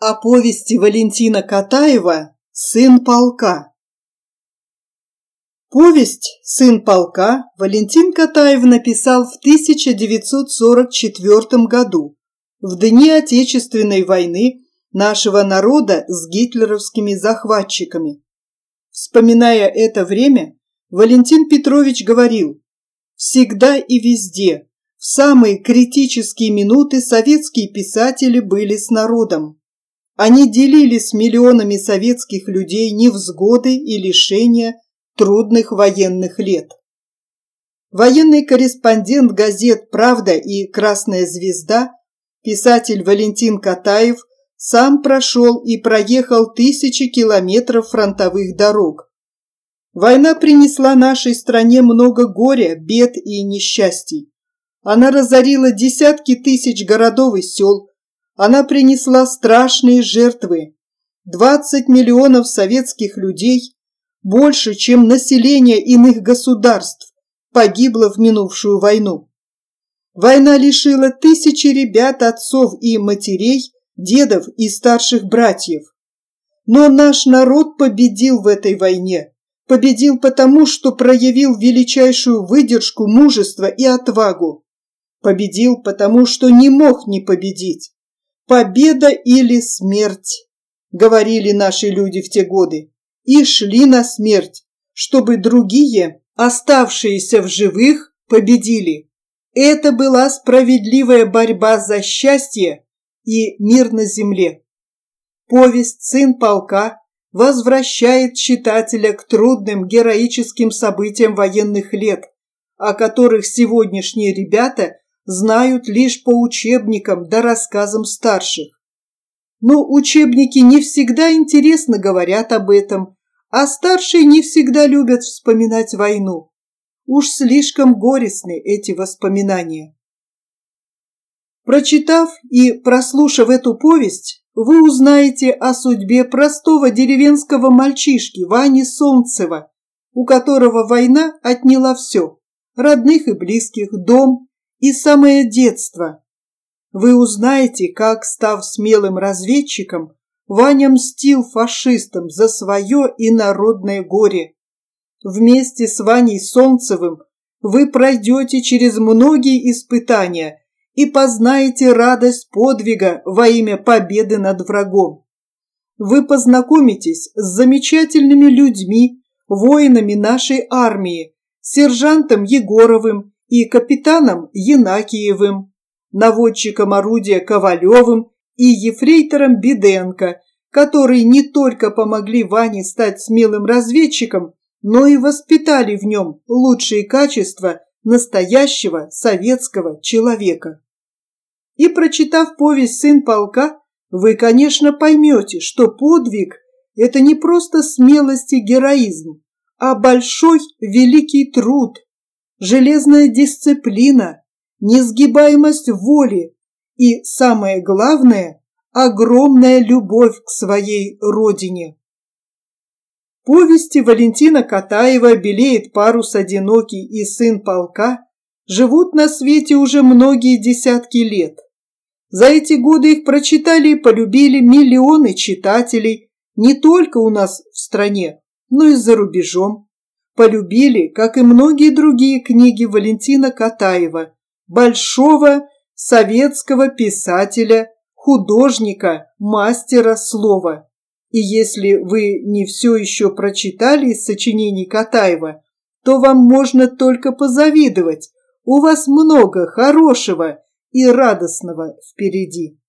О повести Валентина Катаева «Сын полка». Повесть «Сын полка» Валентин Катаев написал в 1944 году, в дни Отечественной войны нашего народа с гитлеровскими захватчиками. Вспоминая это время, Валентин Петрович говорил: «Всегда и везде, в самые критические минуты советские писатели были с народом. Они делили с миллионами советских людей невзгоды и лишения трудных военных лет». Военный корреспондент газет «Правда» и «Красная звезда», писатель Валентин Катаев, сам прошел и проехал тысячи километров фронтовых дорог. Война принесла нашей стране много горя, бед и несчастий. Она разорила десятки тысяч городов и сел. Она принесла страшные жертвы. 20 миллионов советских людей, больше, чем население иных государств, погибло в минувшую войну. Война лишила тысячи ребят, отцов и матерей, дедов и старших братьев. Но наш народ победил в этой войне. Победил потому, что проявил величайшую выдержку, мужество и отвагу. Победил потому, что не мог не победить. «Победа или смерть», говорили наши люди в те годы, и шли на смерть, чтобы другие, оставшиеся в живых, победили. Это была справедливая борьба за счастье и мир на земле. Повесть «Сын полка» возвращает читателя к трудным героическим событиям военных лет, о которых сегодняшние ребята знают лишь по учебникам да рассказам старших. Но учебники не всегда интересно говорят об этом, а старшие не всегда любят вспоминать войну. Уж слишком горестны эти воспоминания. Прочитав и прослушав эту повесть, вы узнаете о судьбе простого деревенского мальчишки Вани Солнцева, у которого война отняла все – родных и близких, дом и самое детство. Вы узнаете, как, став смелым разведчиком, Ваня мстил фашистам за свое и народное горе. Вместе с Ваней Солнцевым вы пройдете через многие испытания и познаете радость подвига во имя победы над врагом. Вы познакомитесь с замечательными людьми, воинами нашей армии, сержантом Егоровым и капитаном Янакиевым, наводчиком орудия Ковалевым и ефрейтором Беденко, которые не только помогли Ване стать смелым разведчиком, но и воспитали в нем лучшие качества настоящего советского человека. И прочитав повесть «Сын полка», вы, конечно, поймете, что подвиг – это не просто смелость и героизм, а большой великий труд, железная дисциплина, несгибаемость воли и, самое главное, огромная любовь к своей родине. Повести Валентина Катаева «Белеет парус одинокий» и «Сын полка» живут на свете уже многие десятки лет. За эти годы их прочитали и полюбили миллионы читателей не только у нас в стране, но и за рубежом. Полюбили, как и многие другие книги Валентина Катаева, большого советского писателя, художника, мастера слова. И если вы не все еще прочитали из сочинений Катаева, то вам можно только позавидовать. У вас много хорошего и радостного впереди.